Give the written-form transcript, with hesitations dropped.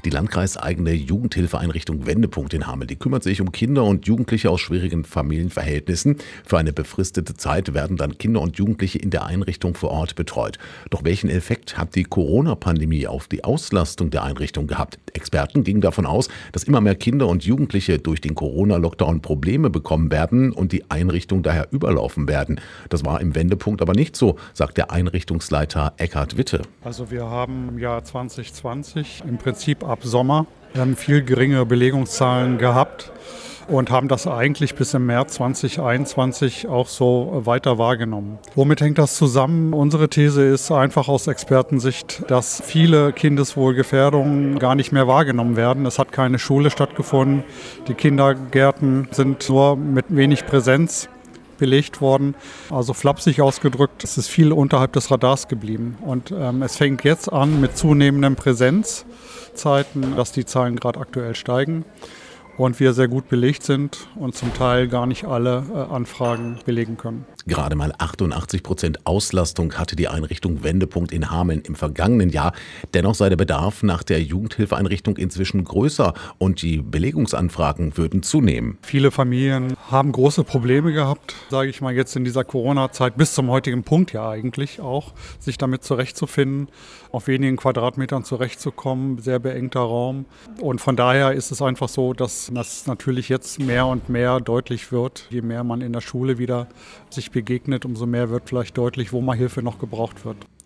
Die landkreiseigene Jugendhilfeeinrichtung Wendepunkt in Hameln, die kümmert sich um Kinder und Jugendliche aus schwierigen Familienverhältnissen. Für eine befristete Zeit werden dann Kinder und Jugendliche in der Einrichtung vor Ort betreut. Doch welchen Effekt hat die Corona-Pandemie auf die Auslastung der Einrichtung gehabt? Experten gingen davon aus, dass immer mehr Kinder und Jugendliche durch den Corona-Lockdown Probleme bekommen werden und die Einrichtung daher überlaufen werden. Das war im Wendepunkt aber nicht so, sagt der Einrichtungsleiter Eckhard Witte. Also wir haben im Jahr 2020 im Prinzip ab Sommer viel geringere Belegungszahlen gehabt und haben das eigentlich bis im März 2021 auch so weiter wahrgenommen. Womit hängt das zusammen? Unsere These ist einfach aus Expertensicht, dass viele Kindeswohlgefährdungen gar nicht mehr wahrgenommen werden. Es hat keine Schule stattgefunden. Die Kindergärten sind nur mit wenig Präsenz belegt worden. Also flapsig ausgedrückt, es ist viel unterhalb des Radars geblieben. Und es fängt jetzt an mit zunehmenden Präsenzzeiten, dass die Zahlen gerade aktuell steigen und wir sehr gut belegt sind und zum Teil gar nicht alle Anfragen belegen können. Gerade mal 88% Auslastung hatte die Einrichtung Wendepunkt in Hameln im vergangenen Jahr. Dennoch sei der Bedarf nach der Jugendhilfeeinrichtung inzwischen größer und die Belegungsanfragen würden zunehmen. Viele Familien haben große Probleme gehabt, sage ich mal jetzt in dieser Corona-Zeit, bis zum heutigen Punkt ja eigentlich auch, sich damit zurechtzufinden, auf wenigen Quadratmetern zurechtzukommen, sehr beengter Raum. Und von daher ist es einfach so, dass das natürlich jetzt mehr und mehr deutlich wird, je mehr man in der Schule wieder sich begegnet, umso mehr wird vielleicht deutlich, wo mal Hilfe noch gebraucht wird.